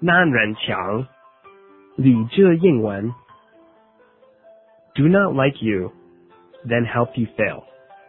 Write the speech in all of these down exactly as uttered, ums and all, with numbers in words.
难人强，理智应文。Do not like you, then help you fail.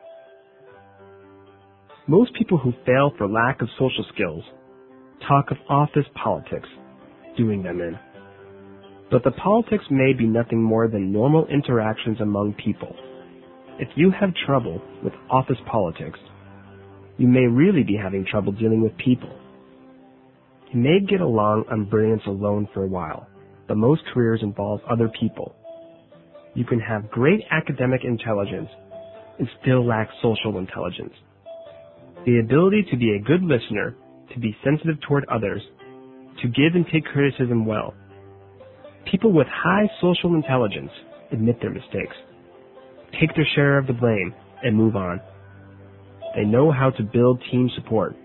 Most people who fail for lack of social skills talk of office politics, doing them in. But the politics may be nothing more than normal interactions among people. If you have trouble with office politics, you may really be having trouble dealing with people. You may get along on brilliance alone for a while, but most careers involve other people. You can have great academic intelligence and still lack social intelligence. The ability to be a good listener, to be sensitive toward others, to give and take criticism well. People with high social intelligence admit their mistakes, take their share of the blame, and move on. They know how to build team support.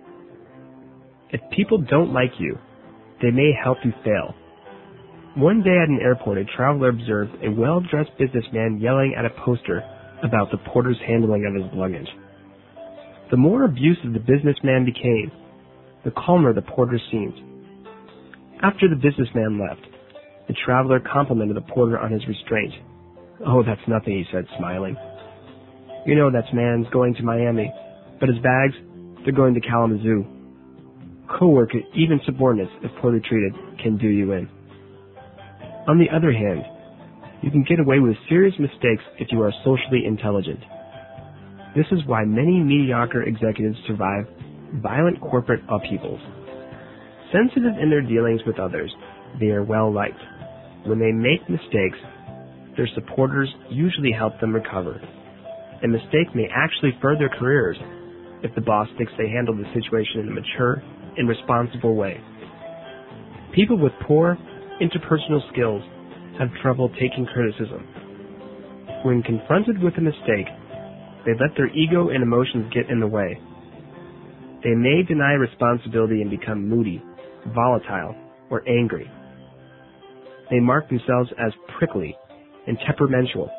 If people don't like you, they may help you fail. One day at an airport, a traveler observed a well-dressed businessman yelling at a poster about the porter's handling of his luggage. The more abusive the businessman became, the calmer the porter seemed. After the businessman left, the traveler complimented the porter on his restraint. "Oh, that's nothing," he said, smiling. "You know that man's going to Miami, but his bags, they're going to Kalamazoo." Co-worker, even subordinates, if poorly treated, can do you in. On the other hand, you can get away with serious mistakes if you are socially intelligent. This is why many mediocre executives survive violent corporate upheavals. Sensitive in their dealings with others, they are well liked. When they make mistakes, their supporters usually help them recover. A mistake may actually further careers if the boss thinks they handled the situation in a mature and responsible way. People with poor interpersonal skills have trouble taking criticism. When confronted with a mistake, they let their ego and emotions get in the way. They may deny responsibility and become moody, volatile, or angry. They mark themselves as prickly and temperamental.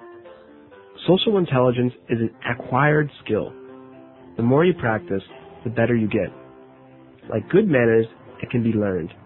Social intelligence is an acquired skill. The more you practice, the better you get. Like good manners, it can be learned.